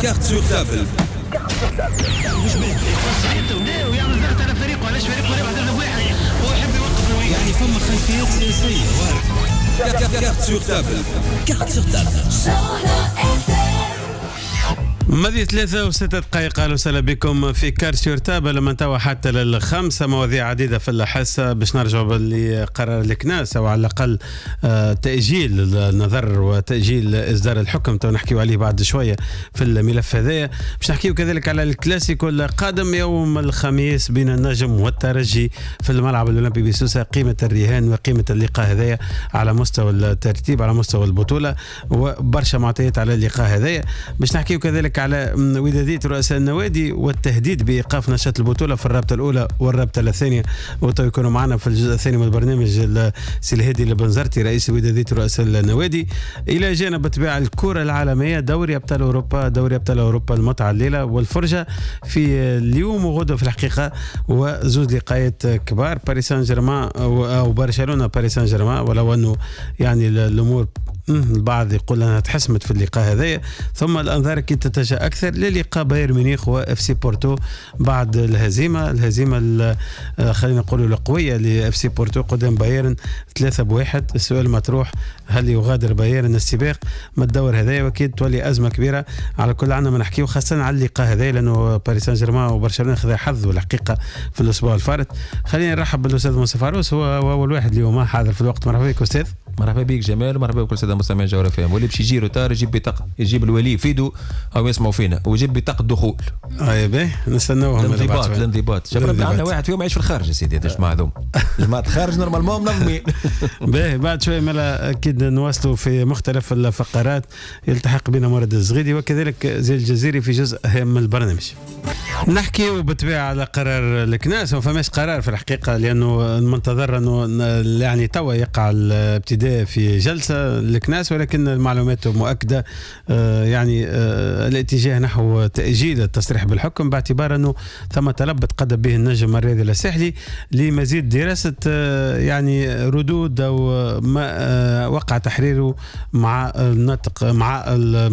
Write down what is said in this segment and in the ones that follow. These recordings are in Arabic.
كارت سور تابل. مش ويعمل ضغط على فريقه، علاش فريقه ربح ضد واحد هو يحب يوقف يعني فما خلفيات سياسية وارد. كارت سور تابل. كارت سور تابل. ماضي 3 و6 دقائق. اهلا وسهلا بكم في كارت تابل. لما نتوى حتى للخمسة مواضيع عديدة في الحاسة باش نرجعوا باللي قرر الكناس او على الاقل تأجيل النظر وتأجيل اصدار الحكم تو نحكيو عليه بعد شوية في الملف هذايا. باش نحكيو كذلك على الكلاسيكو القادم يوم الخميس بين النجم والترجي في الملعب الأولمبي بسوسة. قيمة الرهان وقيمة اللقاء هذايا على مستوى الترتيب على مستوى البطولة وبرشا معطيات على اللقاء هذايا. باش نحكيو كذلك على ودادية رؤساء النوادي والتهديد بإيقاف نشاط البطولة في الرابطة الأولى والرابطة الثانية. وتو يكونوا معنا في الجزء الثاني من البرنامج سي الهادي البنزرتي رئيس ودادية رؤساء النوادي. إلى جانب تباع الكرة العالمية، دوري أبطال أوروبا المتعة الليلة والفرجة في اليوم وغدا في الحقيقة، وزوج لقاءات كبار باريس سان جيرمان أو برشلونة باريس سان جيرمان، ولو أنه يعني الأمور البعض يقول انها تحسمت في اللقاء هذايا. ثم الانظار كي تتجه اكثر للقاء بايرن ميونخ واف سي بورتو بعد الهزيمه خلينا نقولوا القويه لاف سي بورتو قدام بايرن 3-1. السؤال مطروح، هل يغادر بايرن السباق من الدور هذايا؟ واكيد تولي ازمه كبيره. على كل عنا ما نحكيو خاصه على اللقاء هذايا لانه باريس سان جيرمان وبرشلونه خذا حظ والحقيقه في الاسبوع الفارط. خلينا نرحب بالاستاذ مصطفى عروس، هو اول واحد اليوم حاضر في الوقت. مرحبا بك استاذ. مرحبا بك جمال، ومرحبا بكل الساده المستمعين جوهر فهم. واللي باش يجي روتار يجيب بطاقه، يجيب الولي يفيدو او يسمعوا فينا ويجيب بطاقه دخول. باهي نستناوهم. الانضباط جبرنا عندنا واحد فيهم يعيش في الخارج يا سيدي. هذا جماعه هذوما جماعه الخارج نورمالمون منظمين. باهي بعد شويه مالا اكيد نواصلوا في مختلف الفقرات. يلتحق بنا مراد الزغيدي وكذلك زي الجزيري في جزء هام من البرنامج. نحكي بالطبيعه على قرار الكناس. ما فماش قرار في الحقيقه لانه المنتظر انه يعني توا يقع الابتداء في جلسه الكناس، ولكن المعلومات مؤكده يعني الاتجاه نحو تاجيل التصريح بالحكم باعتبار انه ثم طلب تقدم به النجم الرياضي الساحلي لمزيد دراسه يعني ردود او ما وقع تحريره مع النطق مع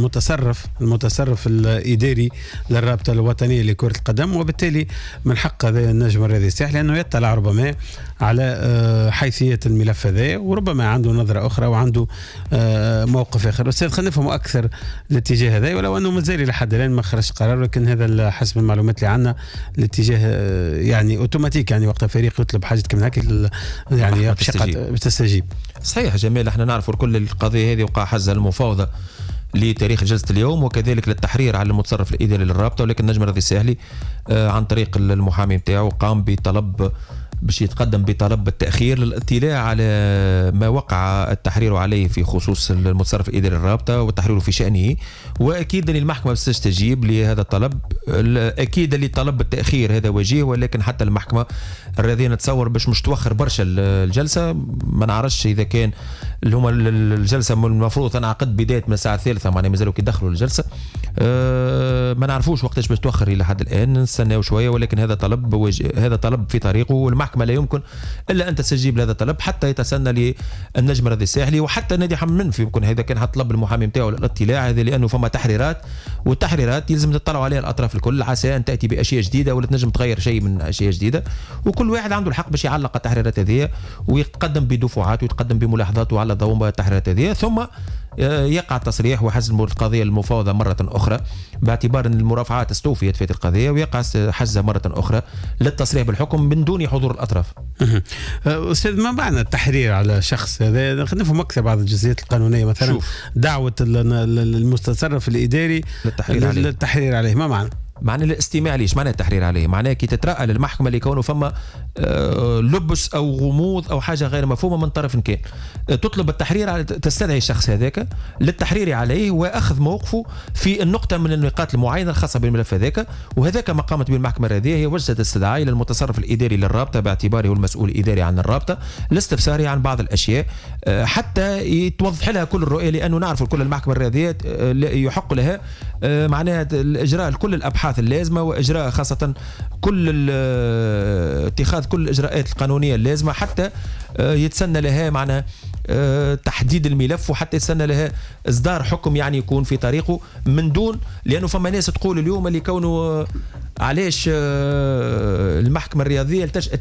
المتصرف الاداري للرابطه الوطنيه لكره القدم. وبالتالي من حق هذا النجم الرياضي الساحلي انه يطلع ربما على حيثيه الملف هذا، وربما عنده نظره اخرى وعنده موقف اخر. استاذ خلينا نفهموا اكثر الاتجاه هذا، ولو انه مازال لحد الان ما خرج قرار، لكن هذا حسب المعلومات اللي عندنا الاتجاه يعني اوتوماتيك. يعني وقت فريق يطلب حاجه كما هكا يعني بتستجيب. صحيح جميل، احنا نعرفوا كل القضيه هذه وقع حزها المفاوضه لتاريخ جلسة اليوم وكذلك للتحرير على المتصرف الإداري للرابطة. ولكن النجم الرياضي الساحلي عن طريق المحامي نتاعو قام بطلب باش يتقدم بطلب التأخير للاطلاع على ما وقع التحرير عليه في خصوص المتصرف الإداري للرابطة والتحرير في شأنه. وأكيد أن المحكمة ستستجيب لهذا الطلب. أكيد اللي طلب التأخير هذا وجيه، ولكن حتى المحكمة الرياضية نتصور باش مش توخر برشا الجلسة. ما نعرفش إذا كان اللي هما الجلسة المفروض تنعقد بداية من الساعة 3 معناها مازالوا كيدخلوا الجلسة. ما نعرفوش وقتاش باش توخر إلى حد الآن، نستناو شوية. ولكن هذا طلب في طريقه، والمحكمة لا يمكن إلا أن تستجيب لهذا الطلب حتى يتسنى للنجم الرياضي الساحلي وحتى نادي حمد. يمكن هذا كان طلب المحامي نتاعو الاطلاع هذا، لأنه فما تحريرات والتحريرات يلزم تطلعوا عليها الأطراف الكل عسى أن تأتي بأشياء جديدة ولا تنجم تغير شيء من أشياء جديدة. وكل واحد عنده الحق باش يعلق التحريرات هذه ويتقدم بدفعات ويتقدم بملاحظاته على ضوء التحريرات هذه، ثم يقع التصريح وحزم القضية المفاوضة مرة أخرى باعتبار أن المرافعات استوفيت في القضية، ويقع حزة مرة أخرى للتصريح بالحكم من دون حضور الأطراف. أستاذ، ما معنى التحرير على شخص؟ هذا خلينا نفهم أكثر بعض الجزئيات القانونية. مثلا دعوة المتصرف الإداري للتحرير عليه، ما معنى؟ معنى الاستماع ليش معنى التحرير عليه؟ معناه كي تترأى للمحكمة لكونه فما لبس أو غموض أو حاجة غير مفهومة من طرف كان، تطلب التحرير، تستدعي الشخص هذاك للتحرير عليه وأخذ موقفه في النقطة من النقاط المعينة الخاصة بالملف هذاك. وهذاك ما قامت به المحكمة الرياضية، هي وجدت استدعاء للمتصرف الإداري للرابطة باعتباره المسؤول الإداري عن الرابطة لاستفساره عن بعض الأشياء حتى يتوضح لها كل الرؤية، لأنه نعرف كل المحكمة الرياضية يحق لها معناها الإجراء كل الأبحاث اللازمة وإجراء خاصة كل اتخاذ كل الإجراءات القانونية اللازمة حتى يتسنى لها معناها تحديد الملف، وحتى يتسنى لها اصدار حكم يعني يكون في طريقه، من دون لانه فما ناس تقول اليوم اللي كونه علاش المحكمه الرياضيه التجأت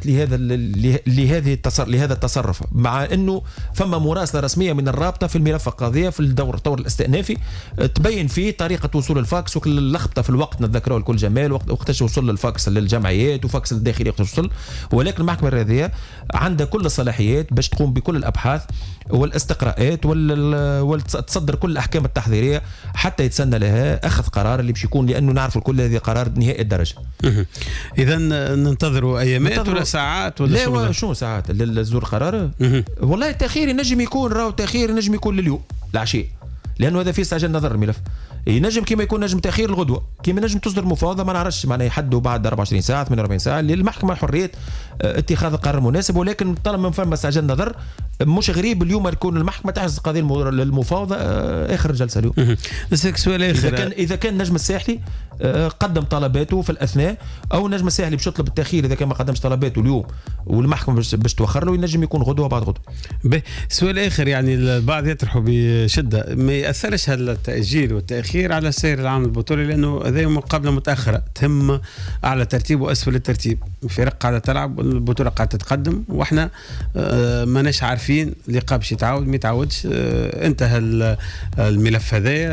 لهذا التصرف، مع انه فما مراسله رسميه من الرابطه في الملف القضيه في الطور الاستئنافي تبين فيه طريقه وصول الفاكس وكل اللخبطه في الوقت نتذكروا الكل جمال وقتاش وصل الفاكس للجمعيات وفاكس الداخلي وقتاش وصل. ولكن المحكمه الرياضيه عندها كل الصلاحيات باش تقوم بكل الابحاث والاستقراءات وتصدر كل الاحكام التحذيريه حتى يتسنى لها اخذ قرار اللي باش يكون، لانه نعرف الكل هذه قرار نهائي الدرجه. اذا ننتظروا ايامات ولا ساعات ولا لا شو ساعات للصدور قرار؟ والله التاخير ينجم يكون تاخير ينجم يكون لليوم العشاء، لانه هذا فيه استعجال نظر الملف. ينجم كما يكون نجم تاخير الغدوه، كما نجم تصدر مفاوضه ما نعرفش معناها يحدوا بعد 24 ساعه 48 ساعه للمحكمه حريه اتخاذ القرار المناسب. ولكن طالما فما استعجال نظر مش غريب اليوم تكون المحكمه تحجز القضيه للمفاوضه اخر جلسه اليوم. نسالك سؤال اخر، اذا كان النجم الساحلي قدم طلباته في الاثناء، او النجم الساحلي باش يطلب التاخير اذا كان ما قدمش طلباته اليوم والمحكمه باش توخر له، ينجم يكون غدوه بعد غدوه. سؤال اخر، يعني البعض يطرحوا بشده ما ياثرش هذا التاجيل والتاخير على سير العام البطولي، لانه هذه مقابله متاخره تهم اعلى ترتيب واسفل الترتيب، فرق قاعده تلعب والبطوله قاعده تتقدم، واحنا ماناش عارفين اللقاء باش يتعاود ما يتعاودش. انتهى الملف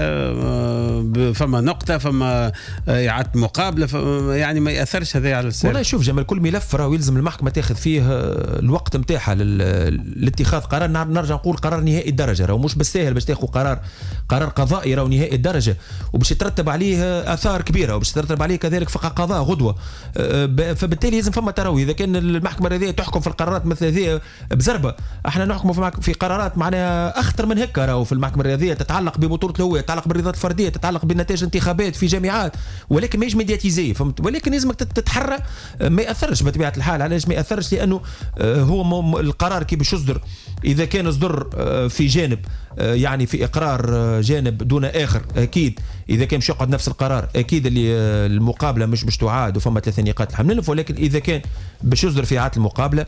هذا، فما نقطه فما اعاده مقابله، يعني ما ياثرش هذا على السير. والله شوف جمال، كل ملف راه يلزم المحكمه تاخذ فيه الوقت نتاعها لاتخاذ قرار. نرجع نقول قرار نهائي الدرجه، راه مش بالساهل باش تاخذ قرار قضائي راه نهائي الدرجه وباش يترتب عليه اثار كبيره وباش يترتب عليه كذلك فقه قضاء غدوه. فبالتالي لازم فما تروي. اذا كان المحكمه الرياضيه تحكم في القرارات مثل هذه بزربه، احنا نحكم في قرارات معناها اخطر من هيك. راهو في المحكمه الرياضيه تتعلق ببطوله الهويه، تتعلق بالرياضات الفرديه، تتعلق بنتائج انتخابات في جامعات، ولكن ماهيش ميدياتيزيه، فهمت؟ ولكن لازمك تتحرى ما ياثرش بطبيعه الحال. علاش ما ياثرش؟ لانه هو القرار كي باش يصدر اذا كان يصدر في جانب يعني في اقرار جانب دون اخر، اكيد اذا كان باش يقعد نفس القرار اكيد اللي المقابله مش باش تعاد وفما 3 نقاط الحمل. ولكن اذا كان باش يصدر في اعاده المقابله،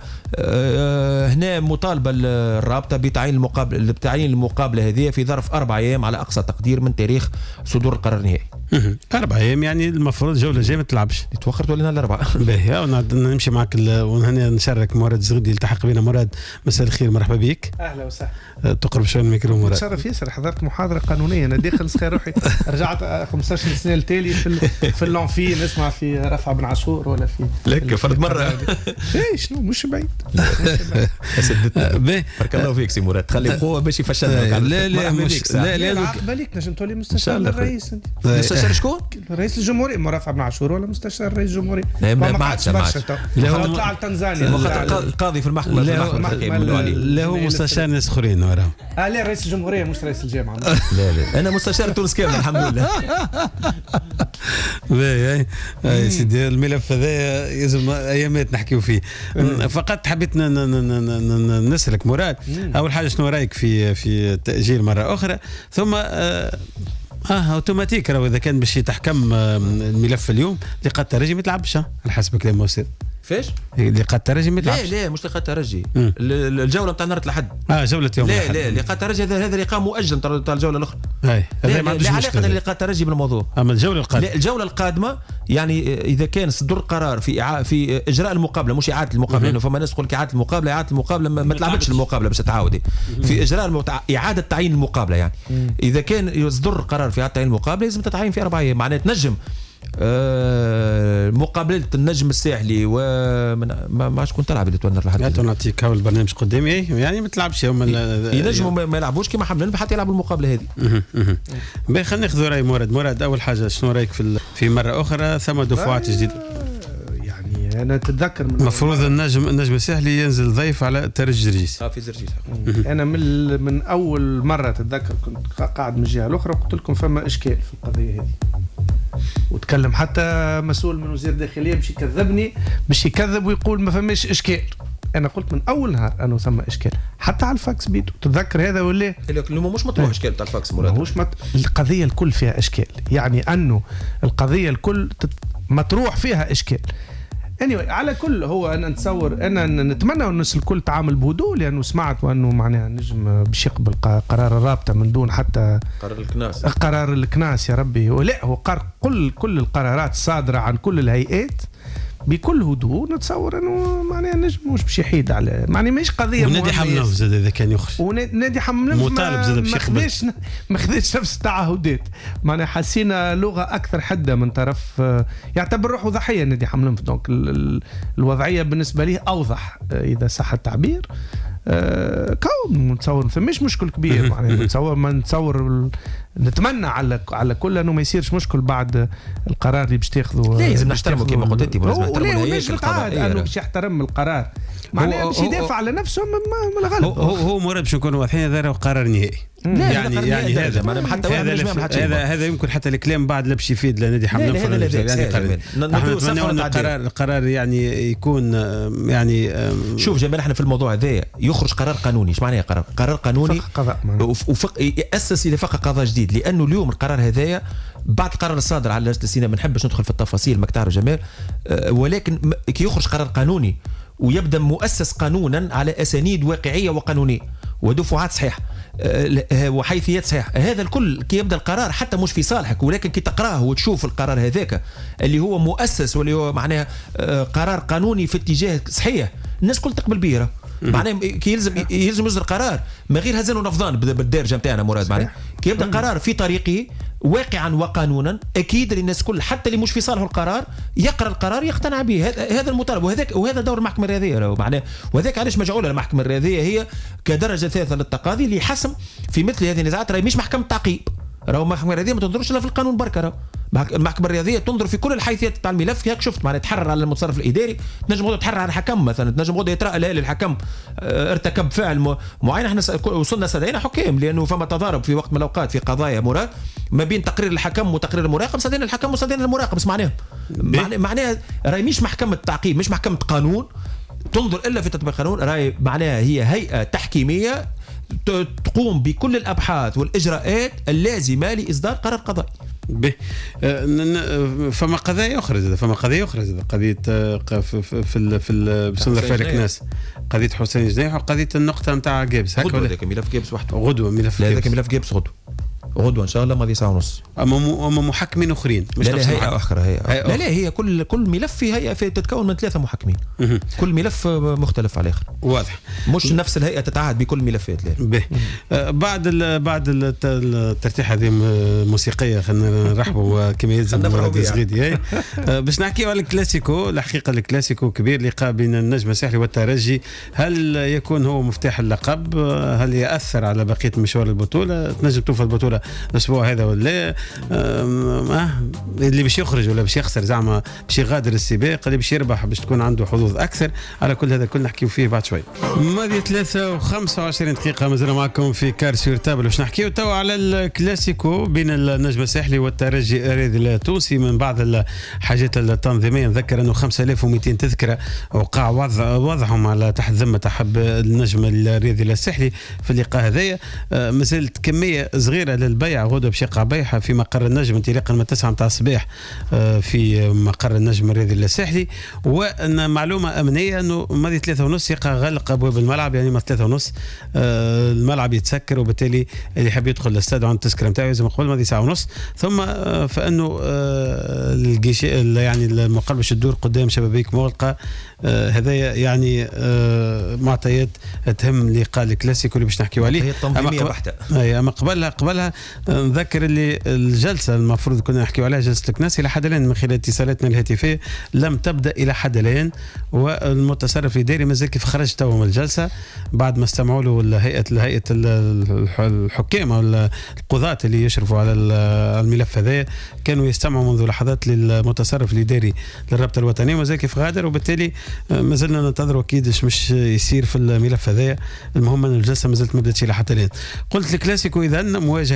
هنا مطالبه الرابطه بتعيين المقابله هذه في ظرف 4 أيام على اقصى تقدير من تاريخ صدور القرار النهائي. 4 أيام يعني المفروض جوله جايه ما تلعبش. توخرت ولينا الاربعاء. باهي نمشي معك ونهني نشارك مراد الزغدي يلتحق بنا. مراد مساء الخير، مرحبا بك. اهلا وسهلا. تقرب شويه الميكرو مراد. تشرف ياسر، حضرت محاضره قانونيه انا داخل سخير روحي. رجعت 15 سنه التالي في اللونفي نسمع في رفع بن عاشور ولا في لك فرد مره. اي شنو مش بعيد. بارك الله فيك سي مراد، تخلي قوه باش يفشلك. لا مش لا بالك نجم تولي مستشار الرئيس. مستشار شكون؟ رئيس الجمهوريه. رفع بن عاشور ولا مستشار رئيس الجمهوريه؟ ما عادش طلع على تنزانيا. القاضي في المحكمه. لا هو مستشار ناس اخرين وراه. لا رئيس الجمهوريه مش رئيس الجامعه. لا انا مستشار تونس كامل الحمد لله. باهي يا سيدي، الملف هذا يلزم ايامات نحكيو فيه. فقط حبيت نسالك مراد، اول حاجه شنو رايك في التاجيل مره اخرى، ثم اوتوماتيك راهو اذا كان باش يتحكم الملف اليوم لقاء الترجي ما تلعبش على حسب كلام موسى. فاش؟ لقاء الترجي ما تلعبش. لا مش لقاء الترجي، الجوله نتاع نهار الأحد. جوله يوم الأحد. لا لقاء الترجي هذا لقاء مؤجل تاع الجوله الاخرى. هذا ما عندوش علاقه لقاء الترجي بالموضوع. اما الجوله القادمه. الجوله القادمه يعني اذا كان صدر قرار في اجراء المقابله مش اعاده المقابله، لانه فما ناس تقول لك اعاده المقابله ما تلعبش المقابله باش تعاود في اجراء اعاده تعيين المقابله. يعني اذا كان يصدر قرار في اعاده تعيين المقابله لازم تتعين في 4 أيام. معناته تنجم مقابله النجم الساحلي وما شكون تلعب اللي تونر لحد نعطيك هاو البرنامج قدامي يعني ما تلعبش ينجموا ما يلعبوش كما حملين حتى يلعبوا المقابله هذه. باهي خلينا ناخذ راي مراد. اول حاجه شنو رايك في مره اخرى ثم دفعات جديده؟ يعني انا تتذكر المفروض النجم الساحلي ينزل ضيف على ترجي جرجيس. في زرجيس. انا من اول مره تتذكر كنت قاعد من الجهه الاخرى وقلت لكم فما اشكال في القضيه هذه، وتكلم حتى مسؤول من وزير الداخليه باش يكذب ويقول ما فماش اشكال. انا قلت من اول نهار انه ثم اشكال حتى على الفاكس بيتو. تتذكر هذا ولا لو مش مطروح اشكال تاع الفاكس مراد؟ مش القضيه الكل فيها اشكال، يعني انه القضيه الكل مطروح فيها اشكال. anyway على كل هو انا نتصور انا نتمنى الناس الكل تعامل بهدوء، لانه سمعت وانه معناها نجم باش يقبل قرار الرابطه من دون حتى قرار الكناس يا ربي. ولا هو كل القرارات الصادره عن كل الهيئات بكل هدوء. نتصور انه معناها نجم مش باش يحيد على معناها ماهيش قضيه. ونادي حملوف زاد اذا كان يخرج، ونادي حملوف مطالب زاد باش يقبل، ما خذاش نفس التعهدات. معناها حسينا لغه اكثر حده من طرف يعتبر روحه ضحيه نادي حملوف. دونك الوضعيه بالنسبه ليه اوضح اذا صح التعبير. كون نتصور ما فماش مشكل كبير. معناها نتصور نتمنى على كل انه ما يصيرش مشكل بعد القرار اللي باش تاخذه. لازم نحترمه كما قلت انت، لازم نحترمه ونجم القضاء انه باش يحترم القرار. معناها باش يدافع على نفسه من الغلط. هو مراد باش نكونوا واضحين، هذا قرار نهائي. يعني هذا يمكن حتى الكلام بعد لا باش يفيد لنادي حملوف. يعني القرار يعني يكون يعني شوف جمال، احنا في الموضوع هذا يخرج قرار قانوني. ايش معناه قرار قانوني؟ يأسس الى فقه قضاء جديد. لانه اليوم القرار هذايا بعد القرار الصادر على لجنه السيناء، ما نحبش ندخل في التفاصيل ما تعرف جمال، ولكن كي يخرج قرار قانوني ويبدا مؤسس قانونا على اسانيد واقعيه وقانونيه ودفعات صحيحه وحيثيات صحيحه، هذا الكل كي يبدا القرار حتى مش في صالحك، ولكن كي تقراه وتشوف القرار هذاك اللي هو مؤسس واللي هو معناها قرار قانوني في اتجاه صحيح، الناس كل تقبل به. معناه كي يلزم يصدر قرار ما غير هزان ونفضان بالدارجه نتاعنا مراد. معناه كي يبدا قرار في طريقه واقعا وقانونا، اكيد الناس كل حتى اللي مش في صالحه القرار يقرا القرار يقتنع به. هذا المطالب، وهذا دور المحكمه الرياضيه معناه. وهذاك علاش مجعوله المحكمه الرياضيه هي كدرجه ثالثه للتقاضي اللي يحسم في مثل هذه النزاعات. راهي مش محكمه تعقيب، راهو المحكمه الرياضيه ما تنظرش الا في القانون بركه. راهو المحكمه الرياضيه تنظر في كل الحيثيات تاع الملف. هيك شفت معناها تحرر على المتصرف الاداري، تنجم تحرر على الحكم مثلا، تنجم يترأى للحكم ارتكب فعل معين. احنا وصلنا استدعينا حكام لانه فما تضارب في وقت من الاوقات في قضايا مراد ما بين تقرير الحكم وتقرير المراقب. استدعينا الحكم واستدعينا المراقب. بس معناها راهي مش محكمه تعقيب، مش محكمه قانون تنظر الا في تطبيق القانون. راهي معناها هي هيئه تحكيميه تقوم بكل الابحاث والاجراءات اللازمه لاصدار قرار قضائي. فما قضايا اخرى، قضيه في بسنة فارق ناس، قضيه حسين جنيح وقضيه النقطه نتاع جابس. هذاك ملف جابس وحده، غدوه ملف جابس. هذاك ملف جابس غدوه ان شاء الله ماضي ساعه ونص. اما محكمين اخرين مش نفس هيئه اخرى. لا هي كل ملف في هيئه تتكون من 3 محكمين. كل ملف مختلف على الاخر. واضح، مش نفس الهيئه تتعهد بكل ملفات. بعد الترتيح هذه موسيقيه خلينا نرحبوا كما يلزم مراد الزغيدي باش نحكيوا على الكلاسيكو. الحقيقه الكلاسيكو كبير، لقاء بين النجم الساحلي والترجي. هل يكون هو مفتاح اللقب؟ هل يأثر على بقيه مشوار البطوله؟ تنجم توفى البطوله الاسبوع هذا ولا اللي باش يخرج ولا باش يخسر زعما باش يغادر السباق، اللي باش يربح باش تكون عنده حظوظ اكثر؟ على كل هذا كل نحكيو فيه بعد شوي. ماضي 3 و25 دقيقه مازلنا معكم في كار سور تابل باش نحكيو توا على الكلاسيكو بين النجم الساحلي والترجي التونسي. من بعض الحاجات التنظيميه نذكر انه 5200 تذكره وقع وضعهم على تحت ذمه حب النجم الرياضي الساحلي في اللقاء هذايا. مازالت كميه صغيره للبيع غدوه باش يقع بيعها في مقر النجم انطلاقا من 9 متاع الصباح في مقر النجم الرياضي الساحلي. ومعلومه امنيه انه ماضي 3:30 يقع غلق ابواب الملعب، يعني ما 3:30 الملعب يتسكر، وبالتالي اللي يحب يدخل الاستاد عند التذكره نتاعو لازم قبل ماضي 1:30 ساعة. ثم فانه الجيش يعني المقر باش تدور قدام شبابيك مغلقه. هذايا يعني معطيات تهم لقاء الكلاسيكو اللي باش نحكيو عليه. هي التنظيميه بحته. اما قبلها نذكر اللي الجلسه المفروض كنا نحكيو عليها جلسه الكناس الى حد الان من خلال اتصالاتنا الهاتفيه لم تبدا الى حد الان، والمتصرف الاداري مازال كيف خرج تو من الجلسه بعد ما استمعوا له هيئه الحكام او القضاة اللي يشرفوا على الملف هذا، كانوا يستمعوا منذ لحظات للمتصرف الاداري للرابطه الوطنيه ومازال كيف غادر، وبالتالي مازلنا ننتظروا اكيد مش يصير في الملف هذا. المهم ان الجلسه مازالت ما بداتش الى حتى الان. قلت الكلاسيكو اذا مواجهه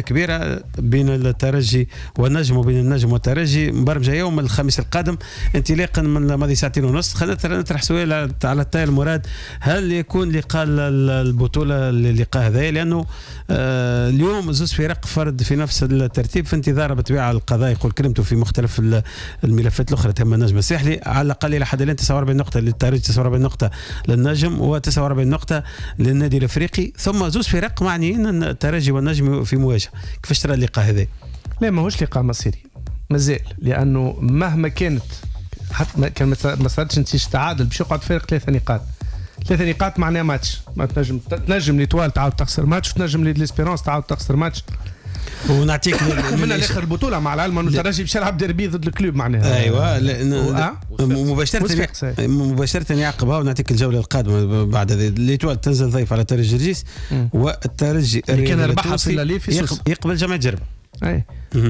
كبيره بين الترجي والنجم وبين النجم والترجي مبرمجه يوم الخميس القادم انطلاقا من ماضي ساعتين ونص. خلينا نطرح سؤال على الطاير المراد، هل يكون لقاء البطوله اللقاء هذا؟ لانه اليوم زوج فرق فرد في نفس الترتيب في انتظار بطبيعه القضاء يقول كلمته في مختلف الملفات الاخرى تهم النجم الساحلي. على الاقل الى حد الان 49 نقطه للترجي، 49 نقطه للنجم، و49 نقطه للنادي الافريقي، ثم زوج فرق معنيين الترجي والنجم في مواجهه. كيفاش ترى اللقاء هذا؟ لا ماهوش لقاء مصيري مازال، لانه مهما كانت حتى كان ما صارتش نتيجه تعادل باش يقعد فرق 3 نقاط. 3 نقاط معناها ماتش، ما تنجم ليتوال تعاود تخسر ماتش، وتنجم ليسبيرونس تعاود تخسر ماتش. ونعطيك من الاخر البطوله مع العلم انه الترجي باش يلعب ديربي ضد الكلوب معناها. ايوه مباشره يعقبها. ونعطيك الجوله القادمه بعد هذه. ليتوال تنزل ضيف على ترجي جرجيس، والترجي اللي كان ربحها في الليل في يقبل جمع جربه. اي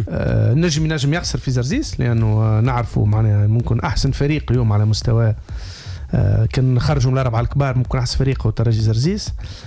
نجم يخسر في زرزيس، لانه نعرفوا معناها ممكن احسن فريق اليوم على مستوى كان خرجوا من الاربعه الكبار، ممكن احسن فريق هو ترجي زرزيس.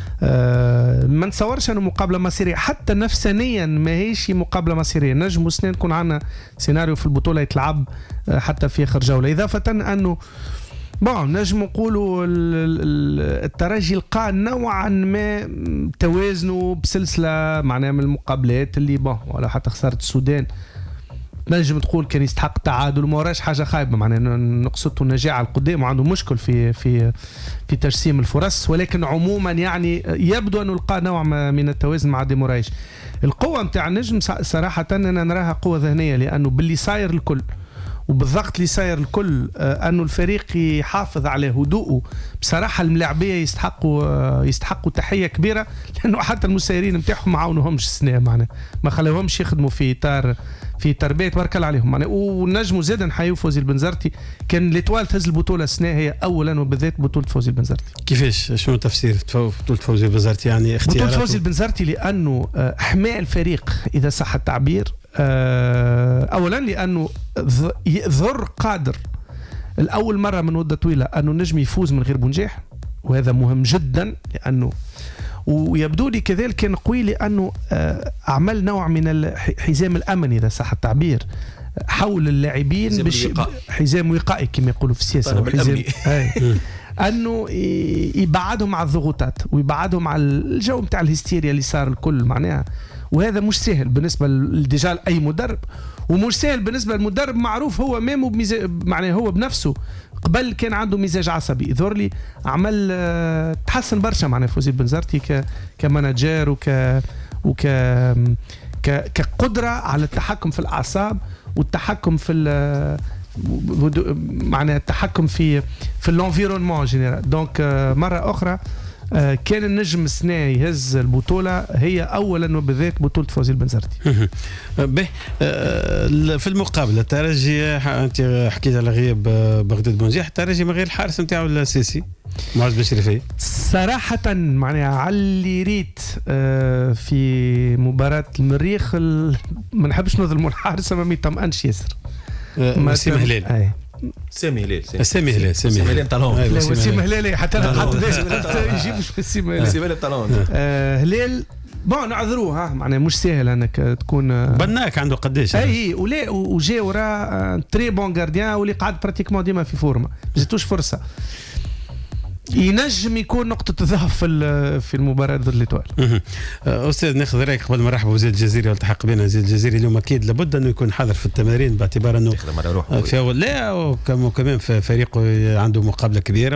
ما نتصورش انه مقابله مصيريه، حتى نفسانيا ما هيش مقابله مصيريه. نجم وسنين يكون عندنا سيناريو في البطوله يتلعب حتى في اخر جوله، اضافه انه نجم نقولوا الترجي لقى نوعا ما توازنه بسلسله معناها من المقابلات اللي ولا حتى خساره السودان نجم تقول كان يستحق التعادل وما وراش حاجه خايبه، معناها نقصته النجاعه القدام وعنده مشكل في تجسيم الفرص، ولكن عموما يعني يبدو انه لقى نوع من التوازن مع ديمورايش. القوه نتاع النجم صراحه انا نراها قوه ذهنيه، لانه باللي صاير الكل وبالضغط اللي صاير الكل انه الفريق يحافظ على هدوءه. بصراحه الملاعبيه يستحقوا تحيه كبيره، لانه حتى المسيرين نتاعهم ما عاونوهمش السنه، معناها ما خلوهمش يخدموا في اطار تربيه تبارك الله عليهم معناها. ونجموا زاد نحيوا فوزي البنزرتي، كان ليتوال تهز البطوله السنه هي اولا وبالذات بطوله فوزي البنزرتي. كيفاش شنو تفسير بطوله فوزي البنزرتي؟ يعني اختيارات بطوله فوزي البنزرتي لانه حماء الفريق اذا صح التعبير. اولا لانه ذر قادر الاول مره من مده طويله انه نجم يفوز من غير بنجاح، وهذا مهم جدا، لانه ويبدو لي كذلك كان قوي لانه عمل نوع من الحزام الامن اذا صح التعبير حول اللاعبين، حزام وقائي كما يقولوا في السياسه، حزام انه يبعدهم على الضغوطات ويبعدهم على الجو نتاع الهستيريا اللي صار الكل معناها. وهذا مش سهل بالنسبه لديجا اي مدرب، ومش سهل بالنسبه للمدرب معروف هو ميمو معناه هو بنفسه قبل كان عنده مزاج عصبي. يظهر لي عمل تحسن برشا معناه فوزي البنزرتي كمانجر كقدره على التحكم في الاعصاب والتحكم في معناه التحكم في الانفيرونمون جينيرال. دونك مره اخرى كان النجم السنة يهز البطولة هي أولا وبالذات بطولة فوزي البنزرتي. في المقابلة الترجي أنت حكيت على غياب بغداد بونجيح، الترجي من غير الحارس نتاعو الأساسي معز بشريفي. صراحة معناها على اللي ريت في مباراة المريخ ما نحبش نظلموا الحارس ما يطمئنش ياسر. وسيم هلال سامي هلال طالون. وسيم هلال حتى يجيب وسيم هلال طالون. هلال نعذروه معناها مش سهل انك تكون بناك عنده قداش اي ولا وجا وراه تري بون غارديان واللي قعد براتيكمون ديما في فورمه ما جاتوش فرصه. ينجم يكون نقطة ضعف في المباراة ضد ليتوال. أستاذ ناخذ رأيك قبل ما نرحبوا بزيد الجزيري والتحق بنا زيد الجزيري اليوم أكيد لابد أنه يكون حاضر في التمارين باعتبار أنه في أول لا وكمان في فريقه عنده مقابلة كبيرة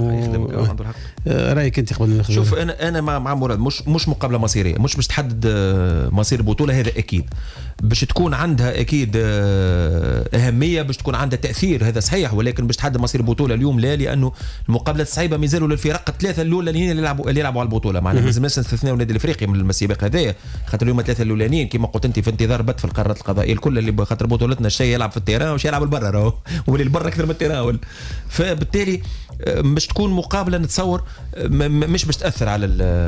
رأيك أنت قبل ما ناخذ؟ شوف أنا مع مراد مش مقابلة مصيرية، مش باش تحدد مصير البطولة، هذا أكيد باش تكون عندها أكيد أهمية، باش تكون عندها تأثير، هذا صحيح، ولكن باش تحدد مصير البطولة اليوم لا، لأنه المقابلة صعيبة مازالوا للفرق الثلاثه الاولانيين اللي يلعبوا على البطوله، معناها لازم نستثناو النادي الافريقي من السباق هذايا، خاطر اليوم الثلاثه الاولانيين كما قلت انت في انتظار بت في القارات القضائيه الكل، اللي خاطر بطولتنا الشيء يلعب في التيران وش يلعب البرا راهو، واللي البرا اكثر من التيران، فبالتالي مش تكون مقابله نتصور مش باش تاثر على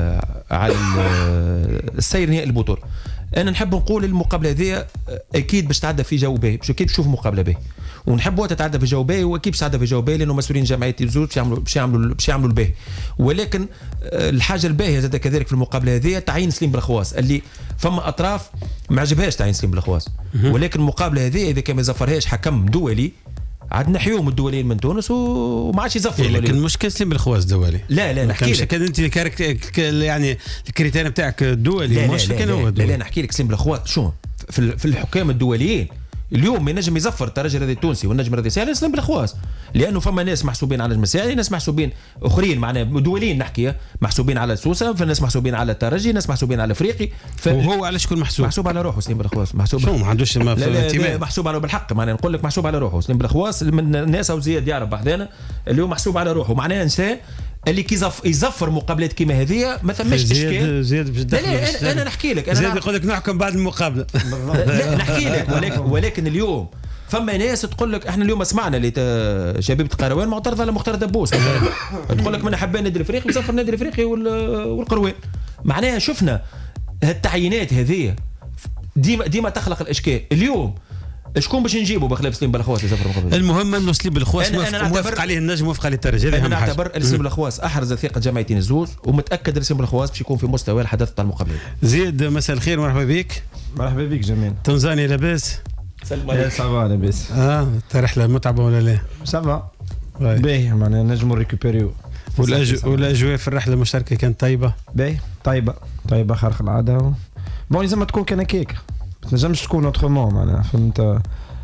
السير نهائي البطوله. انا نحب نقول المقابله هذه اكيد باش تعدى في جو باهي، باش اكيد تشوف مقابله باهي، ونحبوا تتعدى في جو باهي، واكيد باش تعدى في جو باهي لانه مسؤولين جمعيه الزوج باش يعملوا الباهي. ولكن الحاجه الباهيه زاد كذلك في المقابله هذه تعيين سليم بالخواص، اللي فما اطراف ما عجبهاش تعيين سليم بالخواص، ولكن المقابله هذه اذا كان ما يزفرهاش حكم دولي عاد نحيوهم الدوليين من تونس وما عادش يزفروا. لكن مش كاسلم بالخواص دولي. لا نحكي لك كان انت يعني الكريتير نتاعك دولي مش كان هو دولي. لا نحكي لك سلم بالخواص شو في الحكام الدوليين اليوم ما ينجم يزفر الترجي الرياضي التونسي والنجم الرياضي الساحلي يسلم بالخواص، لانه فما ناس محسوبين على النجم الساحلي، ناس محسوبين اخرين معناها دوليين نحكي محسوبين على سوسه، فالناس محسوبين على الترجي، ناس محسوبين على افريقي. وهو على شكون محسوب على روحه سليم بالخواص، محسوب شو ما عندوش محسوب على بالحق، معناها نقول لك محسوب على روحه سليم بالخواص من الناس او زياد يعرف بحذانا اللي هو محسوب على روحه، معناها انسان اللي يزفر مقابلات كيما هذه ما ثماش اشكال. زياد انا نحكي لك زياد يقول لك نحكم بعد المقابله. لا نحكي لك ولكن اليوم فما ناس تقول لك احنا اليوم سمعنا اللي شبيبه القروان معترضه على مختار دبوس تقول لك من حبان النادي الافريقي بزفر النادي الافريقي والقروان. معناها شفنا هالتعيينات هذه ديما تخلق الاشكال. اليوم شكون باش نجيبه بخلاف سليم بالخواص يسافر مقابل؟ المهم انه سليم بالخواص موافق عليه النجم، موافق عليه الترجي. انا نعتبر سليم بالخواص احرز ثقه جمعيتين الزوز، ومتاكد سليم بالخواص باش يكون في مستوى الحدث تاع المقابله. زيد مساء الخير، مرحبا بك. مرحبا بك جميل. تنزاني لاباس؟ سلام عليك. سافا لاباس. رحله متعبه ولا لا؟ سافا باهي، معناها نجموا ريكوبيريو. والاجواء في الرحله المشتركه كانت طيبه؟ باهي طيبه خارق العاده. لازم تكون كان هكاك، ما تنجمش تكون اوترومون معناها فهمت.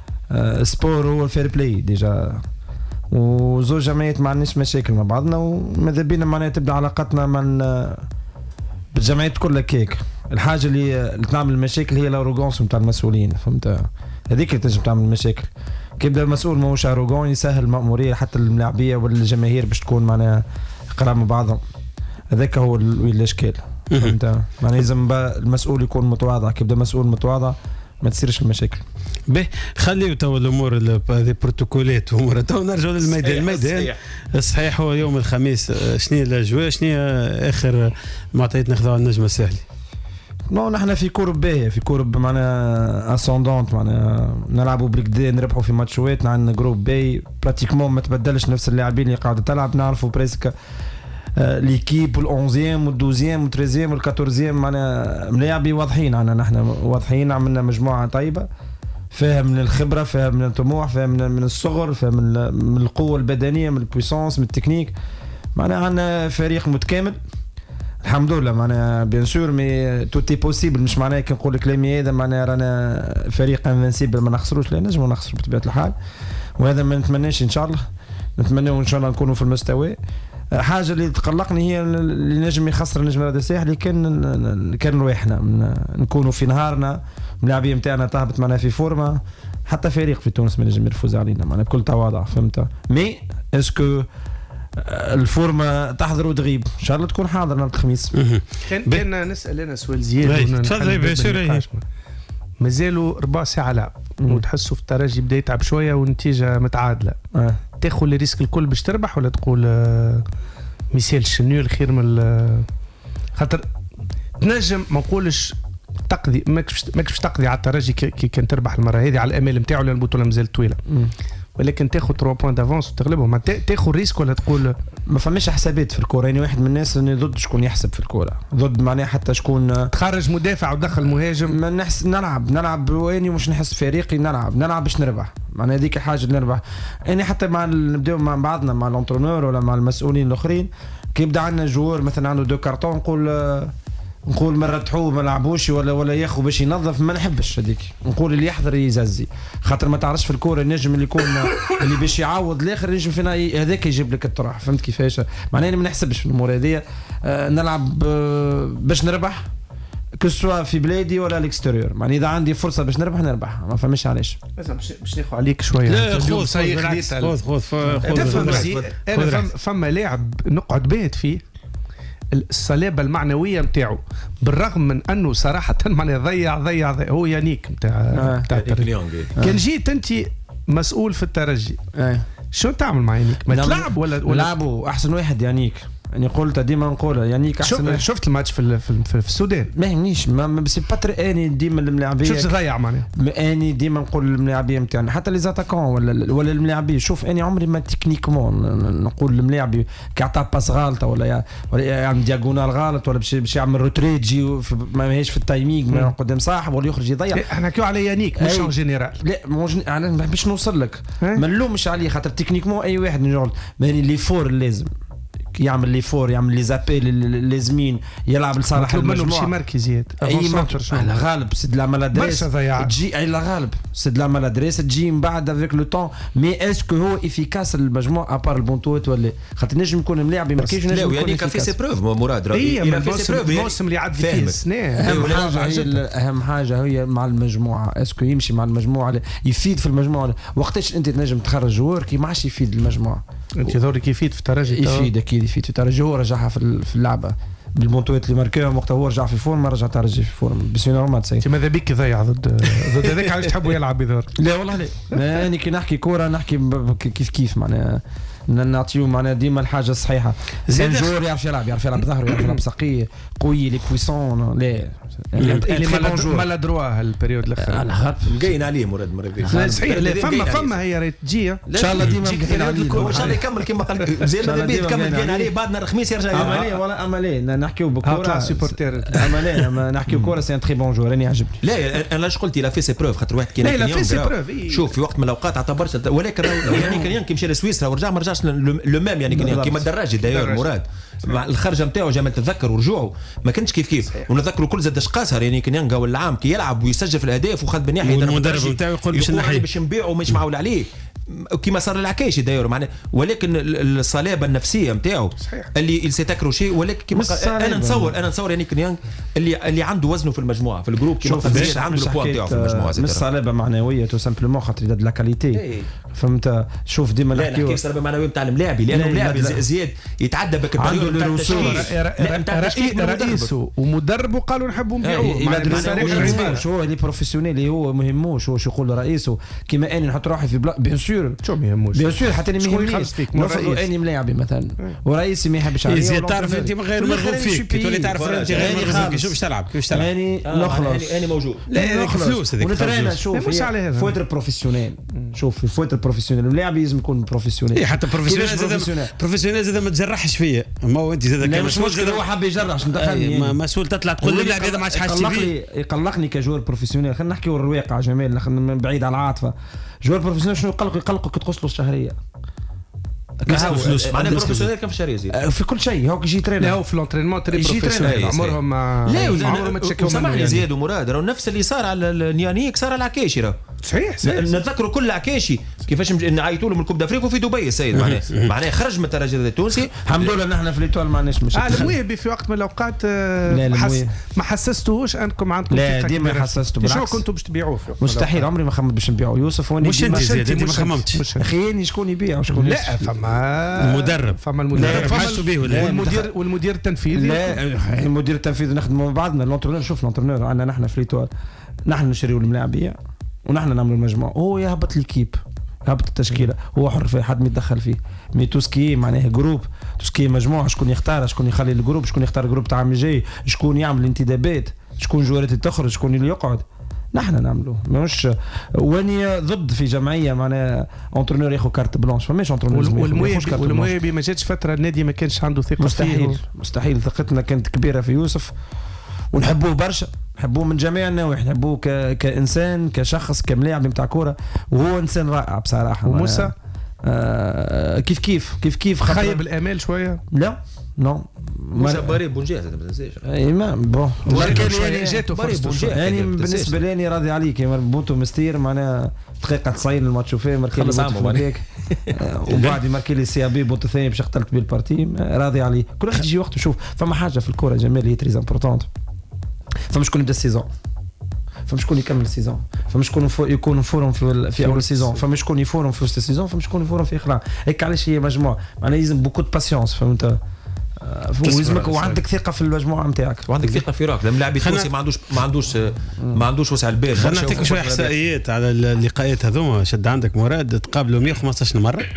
سبور هو الفير بلاي ديجا، وزوج جمعيات ما عندناش مشاكل مع بعضنا، وماذا بينا معناها تبدا علاقتنا مع بالجمعيات كلها كيك. الحاجه اللي تعمل المشاكل هي الاروغونس نتاع المسؤولين، فهمت؟ هذيك اللي تنجم تعمل المشاكل. كي يبدا المسؤول ماهوش اروغون يسهل المأموريه حتى الملاعبيه والجماهير باش تكون معناها قراب من بعضهم. هذاك هو الاشكال، فهمت؟ معناها لازم المسؤول يكون متواضع. كي يبدا مسؤول متواضع ما تصيرش المشاكل. به خليو تو الامور هذه بروتوكولات وامور. تو نرجعوا للميدان. الميدان صحيح هو يوم الخميس. شنو الاجواء؟ شنو اخر معطيات ناخذوها على النجم الساحلي؟ نحن في كورب باهيه، في كورب معناها اسوندونت، معناها نلعبوا بالكدا نربحوا في ماتشوات، عندنا جروب باهي براتيكمون ما تبدلش نفس اللاعبين اللي قاعده تلعب، نعرفوا بريسك ليكيب والأونزيام والدوزيام والتريزيام والكاتورزيام، معناها ملاعبي واضحين عنا، نحن واضحين. عملنا مجموعة طيبة فيها من الخبرة، فيها من الطموح، فيها من الصغر، فيها من القوة البدنية، من البويسونس، من التكنيك. معناها عندنا فريق متكامل الحمد لله. معناها بيان سور مي توتي بوسيبل، مش معناها كي نقول كلامي هذا معناها رانا فريق انفنسيبل ما نخسروش، لا نجموا نخسروا بطبيعة الحال، وهذا ما نتمناش ان شاء الله. نتمنى ان شاء الله نكونوا في المستوى. حاجه اللي تقلقني هي اللي نجم يخسر النجم الرياضي الساحلي كان رواحنا نكونوا في نهارنا اللاعبين نتاعنا تهبط معنا في فورمه، حتى فريق في تونس ما نجم يفوز علينا معنا بكل تواضع، فهمت؟ مي اسكو الفورمه تحضر وتغيب؟ ان شاء الله تكون حاضر نهار الخميس. كان نسال انا سؤال زياد. تفضل بيان. مازالوا ربع ساعه لعب وتحسوا في الترجي بدا يتعب شويه والنتيجه متعادله. تاخذ الريسك الكل باش تربح ولا تقول مثال الشنيو الخير من خاطر تنجم ما نقولش تقضي ماكش تقضي على الترجي كي كان تربح المره هذه على الامال نتاعو لان البطوله مازالت طويله، ولكن تاخذ 3 بوان دافونس وتغلبهم. تاخذ ريسك ولا تقول ما فماش حسابات في الكوره؟ يعني واحد من الناس اني ضد شكون يحسب في الكوره، ضد معناها حتى شكون تخرج مدافع ودخل مهاجم. ما نحس نلعب واني مش نحس فريقي نلعب باش نربح، معناها هذيك الحاجه اللي نربح. يعني حتى مع نبداو مع بعضنا مع الانترونور ولا مع المسؤولين الاخرين، كي يبدا عندنا جوار مثلا عنده 2 كارطون نقول ما نرتحوه ما لعبوش ولا ياخذ باش ينظف، ما نحبش هذيك. نقول اللي يحضر يززي، خاطر ما تعرفش في الكوره النجم اللي يكون اللي باش يعوض الاخر ينجم فينا هذاك يجيب لك الطرح، فهمت كيفاش؟ معناها ما نحسبش في الامور هذه. نلعب باش نربح كسوا في بلادي ولا الاكستيريور، معناها اذا عندي فرصه باش نربح ما فهمش علاش. باش ناخذ عليك شويه. لا خذ انا فما لاعب نقعد باهت فيه الصلابه المعنويه نتاعو، بالرغم من انه صراحه معناها ضيع هو يانيك نتاع كان جيت انت مسؤول في الترجي شو تعمل مع يانيك؟ ما تلعب ولا لعبوا احسن واحد يانيك يعني قلت ديما نقولها يعني شفت الماتش في السودان ما يهمنيش ما سي با اني ديما الملاعبيه شفت ضيع معناها اني ديما نقول الملاعبيه نتاعنا حتى لي زاتاكون ولا الملاعبيه شوف اني عمري ما تكنيكمون نقول الملاعبي كي عطى باس غلطه ولا يعمل دياغونال غلط ولا باش يعمل روتري تجي ما ماهيش في التايمينغ قدام صاحب ولا يخرج يضيع. احنا نحكيو على يانيك مش اون جينيرال. لا انا باش نوصل لك ما نلومش عليه خاطر تكنيكمون اي واحد نقول لي فور لازم يعمل لي فور يعمل لي زابيل لازمين يلعب لصالح المجموعه مش ماركي زياد على غالب سي لا مالادريس تجي على غالب سي لا مالادريس تجي من بعد افيك لو طون مي اسكو هو افيكاس المجموعه ابار البونتوات ولا خاطر نجم يكون ملاعب ماركيش نجم يكون يعني كافي سي بروف مراد راهي في سي بروف الموسم اللي عاد فيه السنه اهم حاجه هي مع المجموعه اسكو يمشي مع المجموعه يفيد في المجموعه وقتاش انت تنجم تخرج جوار كي ما عادش يفيد المجموعه انت دورك يفيد في الترجي يفيد اكيد يفيد في الترجي هو رجعها في اللعبه بالبونتوات اللي ماركاهم وقتها هو رجع في فورم رجع ترجي في فورم بس نورمال سي ماذا بيك يضيع ضد هذاك علاش تحبوا يلعب بذور. لا والله لا انا كي نحكي كوره نحكي كيف معناها نعطيو معناها ديما الحاجه الصحيحه. زين جور يعرف يلعب ظهره يعرف يلعب ساقيه قوي لي كويسون لا اللي مالادروا البريود الاخر مقين عليه مراد مرة صحيح فما هي ريت تجي ان شاء الله ديما مقين عليه ان شاء الله يكمل كما قال زين ماذا بيه تكمل مقين عليه بعد نهار الخميس يرجع امالي ولا امالي نحكيو بكوره سوبورتير امالي نحكيو كوره سي ان تري بون جور راني عجبني. لا انا لاش قلت لا في سي بروف خاطر واحد كي لا في سي بروف شوف في وقت من الاوقات عطى برشا ولكن يعني كان كي مشى لسويسرا ورجع ما رجعش لو ميم يعني كيما الدراجي داير مراد مع الخرجه نتاعو جا نتذكر ورجوعه ما كانش كيف ونذكروا كل زاد قاصر يعني كان ينقى العام كي يلعب ويسجل في الاهداف وخذ بناحيه المدرب نتاعو يقول باش نبيعوا مش معول عليه كيما صار العكايشي داير معناه ولكن الصلابه النفسيه نتاعو اللي سيتكروشي ولكن كيما انا نتصور يعني كان اللي عنده وزنه في المجموعه في الجروب كيما قال عنده البوا نتاعو في المجموعه مش صلابه معنويه تو سامبلومون خاطر دو لا كاليتي فهمت شوف ديما نحكيو لا صلابه معنويه نتاع الملاعبي لانه الملاعبي زياد يتعدى بك البريود نتاع التشكيل رئيسه ومدربه قالوا نحبوا نبيعوه شو اللي بروفيسيونيل هو مهموش شو يقول رئيسه كيما اني نحط روحي في بيان سور شو ما يهموش بيان سور حتى انا ما يهمنيش نفرضوا اني ملاعبي مثلا ورئيسي ما يحبش عليا زيد تعرف انت غير مرغوب فيك كي تولي تعرف انت غير مرغوب فيك شو باش تلعب اني نخلص اني موجود لا فلوس هذيك ونترينا شوف مش على هذا فوتر بروفيسيونيل شوف فوتر بروفيسيونيل اللاعب لازم يكون بروفيسيونيل حتى بروفيسيونيل زاد ما تجرحش فيا ما هو انت زاد مش مشكل هو حاب يجرح ندخلني مسؤول تطلع تقول اللاعب هذا ما عادش حاسس بيه يقلقني كجور بروفيسيونيل خلينا نحكيو الرواقع جمال من بعيد على العاطفه جور بروفيسيونيل شنو يقلقك تقص له الشهريه فلوس معناها بروفيسيونيل كيف الشهريه زيد في كل شيء هو يجي ترينر لا هو في لونترينمون تري بروفيسيونيل عمرهم عمرهم ما تشكوا سامحني زياد ومراد راه نفس اللي صار على النيانيك صار على العكاشي راه صحيح نتذكروا كل عكاشي كيفاش نعيطوا له من الكوب دافريك وفي دبي السيد معناه خرج من الترجي التونسي الحمد لله نحن في ليتوال ما عندناش مشكل الموهبي في وقت من الاوقات ما حسستوش انكم عندكم لا ديما حسستوا بالعكس شو كنتوا باش تبيعوه مستحيل عمري ما خممت باش نبيعوا يوسف وانا مش انت زياد انت ما خممتش اخي شكون يبيع وشكون لا فما المدرب حسوا به والمدير التنفيذي لا المدير التنفيذي نخدموا مع بعضنا لونترونور شوف لونترونور عندنا نحن في ليتوال نحن نشريو الملاعبيه ونحن نعملوا المجموعه هو يهبط ليكيب هبط التشكيله هو حر في حد ما يتدخل فيه مي توسكي معناه جروب توسكي مجموعه شكون يختار شكون يخلي الجروب شكون يختار الجروب تاع عام الجاي شكون يعمل انتدابات شكون جوارات تخرج شكون اللي يقعد نحن نعملوه مش واني ضد في جمعيه معناها اونترونور ياخذ كارت بلانش فماش اونترونور والموهبي ما جاتش فتره النادي ما كانش عنده ثقه مستحيل ثقتنا كانت كبيره في يوسف ونحبوه برشا نحبوه من جميع النواحي نحبوه كإنسان كشخص كملاعب نتاع كورة وهو إنسان رائع بصراحة وموسى كيف خيب الآمال شوية لا نو موسى باري بونجيه ما تنساش اي ما بون جاته فرصه يعني بالنسبه لي راضي عليك مربوطو مستير معناها دقيقه 90 الماتش فيه ماركي لي وبعد ماركي لي سي ابي بوت ثاني باش قتلت بيه البارتي راضي عليه كل واحد يجي وقته شوف فما حاجه في الكره جمال هي تريز امبورطونت فما شكون يبدا السيزون فما شكون يكمل السيزون فما شكون يكون فورم في اول سيزون فما شكون يفورم في وسط السيزون فما شكون يفورم في اخرى هيك علاش هي مجموعه معناها لازم بوكو دو باسيونس فهمت ولازمك وعندك ثقه في المجموعه نتاعك وعندك ثقه في راك اللاعب التونسي ما عندوش وسع البال خلينا نعطيك شويه احصائيات على اللقاءات هذوما شد عندك مراد تقابلوا 115 مره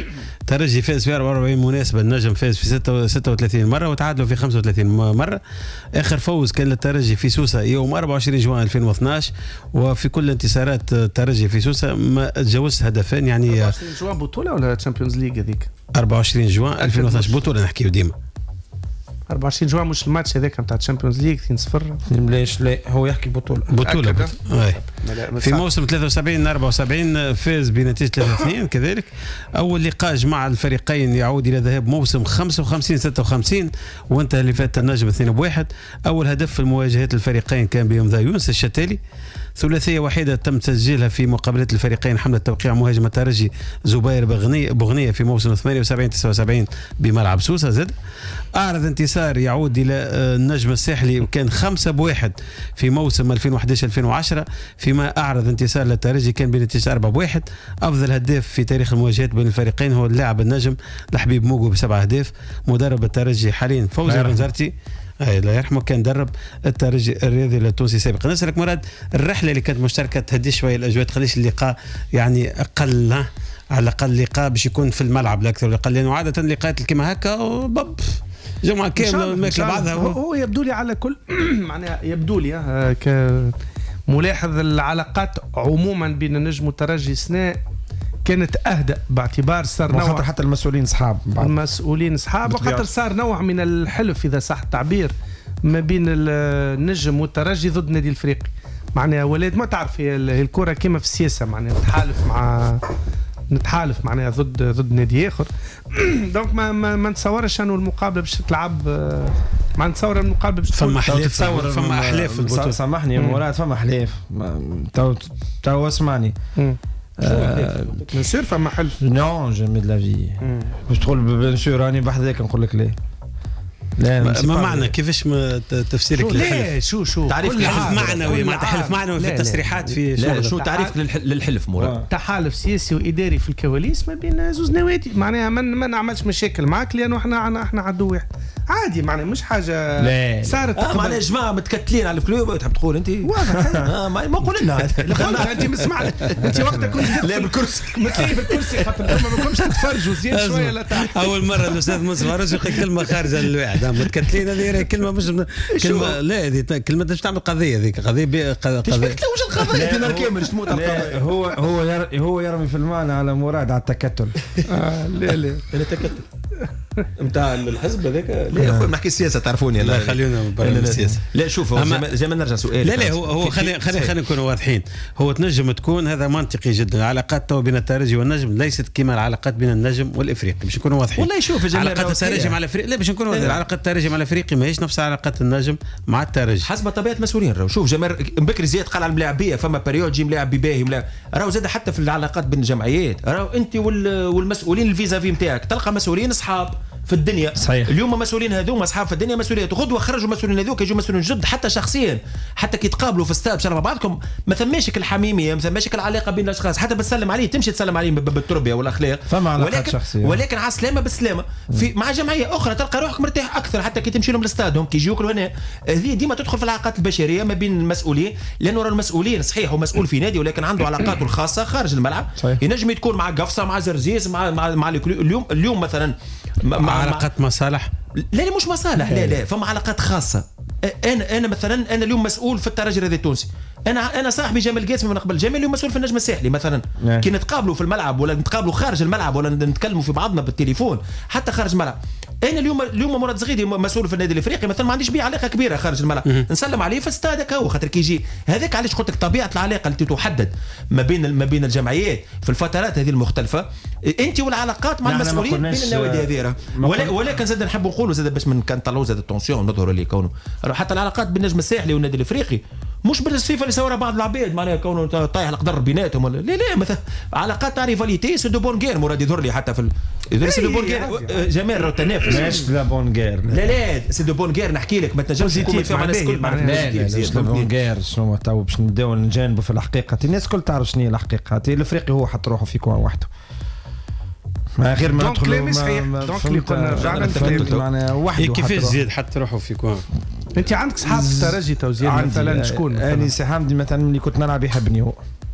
ترجي فاز في 44 مناسبه، النجم فاز في 36 مره وتعادلوا في 35 مره. اخر فوز كان للترجي في سوسه يوم 24 جوان 2012، وفي كل انتصارات الترجي في سوسه ما تجاوزت هدفين. يعني 24 جوان بطوله ولا تشامبيونز ليج هذيك؟ 24 جوان 2012 بطوله نحكيو ديما. 24 جوان مش الماتش هذاك نتاع الشامبيونز ليج 2-0. ليش لا هو يحكي بطوله في موسم 73 74 فاز بنتيجه 3-2 كذلك. اول لقاء جمع الفريقين يعود الى ذهاب موسم 55 56 وانتهى اللي فات النجم 2-1. اول هدف في المواجهات الفريقين كان بيوم ذا يونس الشتالي. ثلاثيه وحيده تم تسجيلها في مقابلات الفريقين حمله توقيع مهاجم الترجي زبير بغنيه في موسم 78 79 بملعب سوسه. زاد اعرض انتصار يعود الى النجم الساحلي وكان 5-1 في موسم 2011 2010، فيما اعرض انتصار للترجي كان بنتيجه 4-1. افضل هداف في تاريخ المواجهات بين الفريقين هو اللاعب النجم الحبيب موجو ب7 أهداف. مدرب الترجي حاليا فوزي بنزرتي الله يرحمه، كان درب الترجي الرياضي التونسي سابقا. نسألك مراد، الرحله اللي كانت مشتركه تهدي شويه الاجواء، تخليش اللقاء يعني اقل، على الاقل لقاء باش يكون في الملعب لا اكثر ولا اقل، لانه عاده اللقاءات كما هكا بب جمعه كامله ماكله بعضها. هو يبدو لي على كل معناها يبدو لي كملاحظ العلاقات عموما بين النجم والترجي السنه كانت اهدأ، باعتبار صار نوع، خاطر حتى المسؤولين صحاب، المسؤولين صحاب، وخاطر صار نوع من الحلف اذا صح التعبير ما بين النجم والترجي ضد النادي الافريقي. معناها ولاد ما تعرف هي الكره كيما في السياسه، معناها نتحالف معناها ضد نادي اخر. دونك ما نتصورش انه المقابله باش تلعب، ما نتصور المقابله باش فما احلاف في البطوله. سامحني يا مراد، فما احلاف تو اسمعني. بيان سور فما حلف. نو جامي دو لا في باش تقول بيان سور راني بحذاك نقول لك ليه. لا ما معنى كيفاش تفسيرك للحلف؟ شو تعريف الحلف معنوي، معناتها حلف معنوي في التصريحات في شغل. شو تعريف للحلف مراد؟ تحالف سياسي واداري في الكواليس ما بين زوز نوادي، معناها ما نعملش مشاكل معك لانه احنا عدو واحد عادي، معناها مش حاجه صارت. معناها يا جماعه متكتلين على الكلوب تحب تقول انت واضح. ما قول لنا انت مسمع انت وقتها كنت لا بالكرسي متلاقي بالكرسي خاطر ما كنتش تتفرجوا زياد شويه لا تحت. اول مره الاستاذ مصطفى يقول كلمه خارجه للواحد متكتلين، هذه كلمه مش كلمه، لا هذه كلمه باش تعمل قضيه، هذيك قضيه وش القضيه في نهار كامل تموت القضيه. هو يرمي في المعنى على مراد على التكتل. لا التكتل نتاع الحزب هذاك. لا يا اخوي ما نحكي السياسه، تعرفوني لا خلينا برا السياسه. لا شوف زي ما نرجع سؤال. لا هو خلينا نكونوا واضحين. هو تنجم تكون هذا منطقي جدا، العلاقات تو بين الترجي والنجم ليست كما العلاقات بين النجم والافريقي، باش نكونوا واضحين. والله شوف يا جماعه علاقات الترجي مع الافريقي، لا باش نكونوا علاقات الترجي مع الافريقي ماهيش نفس علاقات النجم مع الترجي حسب طبيعه المسؤولين. شوف جمال بكري زياد قال على الملاعبيه فما بريود جي ملاعب باهي راهو زاد حتى في العلاقات بين الجمعيات، راهو انت والمسؤولين الفيزافي نتاعك تلقى مسؤولين اصحاب في الدنيا. صحيح. اليوم مسؤولين هذوما اصحاب في الدنيا مسؤوليات، وغدوه خرجوا مسؤولين هذوك يجوا مسؤولين جد حتى شخصيا، حتى كي تقابلوا في استاد شرف بعضكم ما ثماش الحميميه، ما ثماش العلاقه بين الاشخاص، حتى بتسلم عليه تمشي تسلم عليه بالتربيه والاخلاق، ولكن على السلامه بالسلامه. في مع جمعيه اخرى تلقى روحك مرتاح اكثر، حتى كي تمشي لهم لاستادهم كي يجوك هنا. هذه ديما تدخل في العلاقات البشريه ما بين المسؤولين، لانه المسؤولين صحيح هو مسؤول في نادي ولكن عنده علاقاته الخاصه خارج الملعب. ينجم تكون مع قفصه مع زرزيز مع اليوم مثلا مع علاقات مصالح. لا مش مصالح، لا فما علاقات خاصه. انا مثلا انا اليوم مسؤول في الترجي الرياضي التونسي، انا صاحبي جمال قاسم من قبل، جمال اليوم مسؤول في النجم الساحلي مثلا. كي نتقابلوا في الملعب ولا نتقابلوا خارج الملعب ولا نتكلموا في بعضنا بالتليفون حتى خارج الملعب. انا اليوم مراد زغيدي مسؤول في النادي الافريقي مثلا، ما عنديش بيه علاقه كبيره خارج الملعب، نسلم عليه في استادك هو خاطر كي يجي هذاك. علاش قلت لك طبيعه العلاقه التي تحدد ما بين الجمعيات في الفترات هذه المختلفه انت والعلاقات مع المسؤولين بين النوادي هذه. ولكن زاد نحب نقولوا زاد باش كان نطلعوا زاد التونسيون نظهروا اللي كونه حتى العلاقات بين النجم الساحلي والنادي الافريقي مش بالصفه اللي صورها بعض العباد معناها كونه طايح القدر بيناتهم ولا لا مثلا علاقات تاع ريفاليتي سي دو بون غير. مراد يظهر لي حتى في يظهر سي دو بون غير جمال التنافس مش لا بون غير. لا سي دو بون غير نحكي لك ما تنجمش تكون فيها الناس الكل معرفة. لا بون غير شنو تو باش نبداو نجانبوا في الحقيقه. الناس الكل تعرف شنو هي الحقيقه. الافريقي هو حط روحه في كوان وحده ما غير ما ندخلوا دونك اللي كنا رجعنا معنا وحده. كيفاش زيد حط روحه في كوان؟ انت عندك صحاب في الترجي تو زياد مثلا شكون؟ انا سي حمدي مثلا اللي كنت نلعب يحبني هو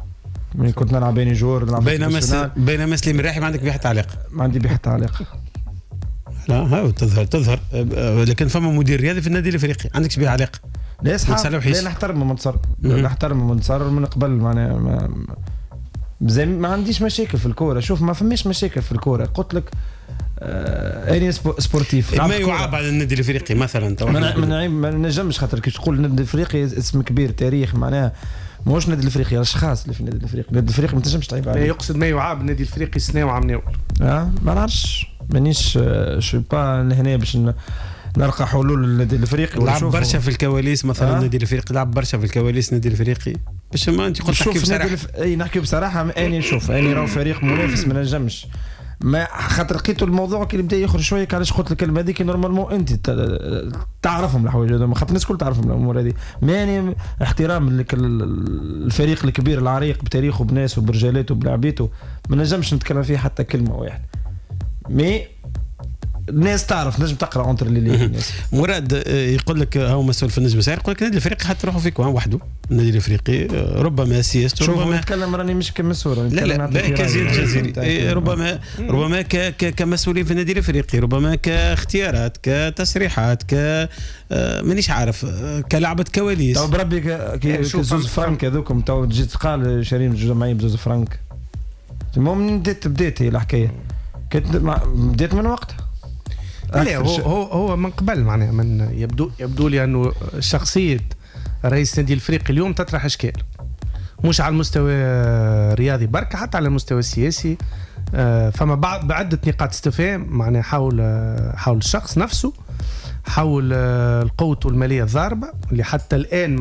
من كنت نلعب بيني جور نلعب بينما سليم الراحي ما عندك بيه حتى علاقه. ما عندي بيه حتى علاقه. لا ها تظهر لكن فما مدير رياضي في النادي الافريقي عندكش بيه علاقه. لا اصحاب لا نحترم منتصر نحترم منتصر من قبل معناها زي ما عنديش مشاكل في الكوره. شوف ما فماش مشاكل في الكوره قلت لك اني سبورتيف ما يعاب على النادي الافريقي مثلا. ما نجمش خاطر كي تقول النادي الافريقي اسم كبير تاريخ معناها ماهوش النادي الافريقي الاشخاص اللي في النادي الافريقي. النادي الافريقي ما تنجمش تعيب عليه. يقصد ما يعاب النادي الافريقي سنه وعام ناول. ما نعرفش مانيش شو با هنا باش نلقى حلول للنادي الافريقي. لعب برشا في الكواليس مثلا النادي الافريقي لعب برشا في الكواليس النادي الافريقي باش ما انت قلت تحكي بصراحه. اي نحكي بصراحه اني نشوف اني راهو فريق منافس ما نجمش ما خاطر لقيتوا الموضوع كي بدا يخرج شويه علاش قلت الكلمه هذيك نورمالمون انت تعرفهم الحوايج هذوما خاطر الناس الكل تعرفهم الامور هذه. يعني احترام الفريق الكبير العريق بتاريخه بناسه برجالاته بلاعبيته ما نجمش نتكلم فيه حتى كلمه واحده. مي الناس تعرف نجم تقرا اونتر اللي الناس. مراد يقول لك هو مسؤول في النجم ساير يقول لك النادي الافريقي حتى روحوا فيك وحده. النادي الافريقي ربما سياسته ربما نتكلم راني مش كمسؤول لا كزير الجزيري ربما كمسؤولين في النادي الافريقي ربما كاختيارات كتصريحات مانيش عارف كلعبه كواليس. تو بربي كزوز فرانك هذوكم تو جيت قال شارين جوج معي بزوز فرانك. المهم بديت هي الحكايه بديت من وقتها. لا هو من قبل معناها من يبدو لي انه شخصيه رئيس النادي الافريقي اليوم تطرح اشكال مش على المستوى الرياضي برك حتى على المستوى السياسي. فما بعده نقاط استفهام معناها حول الشخص نفسه حول القوة المالية الضاربة اللي حتى الآن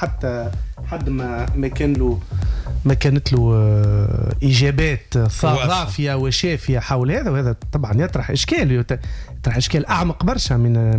ما كانت له إجابات ثافية وشافية حول هذا. وهذا طبعا يطرح إشكال أعمق برشا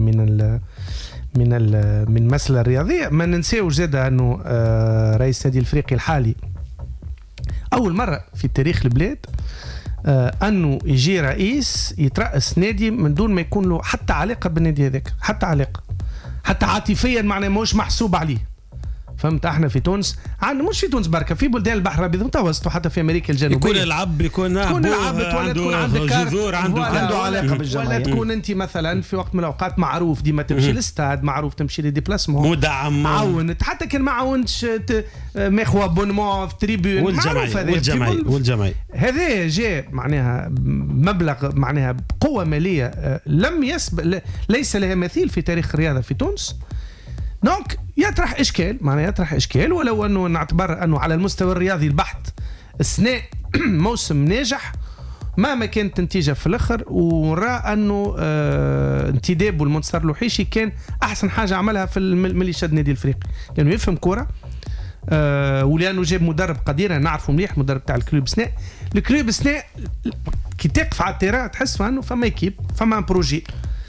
من المسألة الرياضية. ما ننساوش زاد أنه رئيس النادي الأفريقي الحالي أول مرة في تاريخ البلاد أنه يجي رئيس يترأس نادي من دون ما يكون له حتى علاقة بالنادي هذاك حتى علاقة حتى عاطفيا معناه مش محسوب عليه. فهمت احنا في تونس عندنا مش في تونس بركه في بلدان البحر الابيض المتوسط وحتى في امريكا الجنوبيه يكون العب يكون العبد ولا تكون عندك جذور عنده علاقه بالجمعيه ولا تكون انت مثلا في وقت من الاوقات معروف ديما تمشي للاستاد معروف تمشي لديبلاسمون مدعم عاونت حتى كان ما عاونتش ماخذ ابونمون في تريبيون والجمعيه هذا جاء معناها مبلغ معناها بقوه ماليه لم يسبق ليس لها مثيل في تاريخ الرياضه في تونس. دونك يطرح اشكال ولو انه نعتبر انه على المستوى الرياضي البحت السنة موسم ناجح ما كانت نتيجة في الاخر ونرى انه انتداب والمنتصر لوحيشي كان احسن حاجة عملها في ملي شد النادي الافريقي لانه يفهم كرة ولانه جاب مدرب قدير نعرفه مليح مدرب تاع الكلوب سناء كي تقف على التيران تحس انه فما ايكيب فما بروجي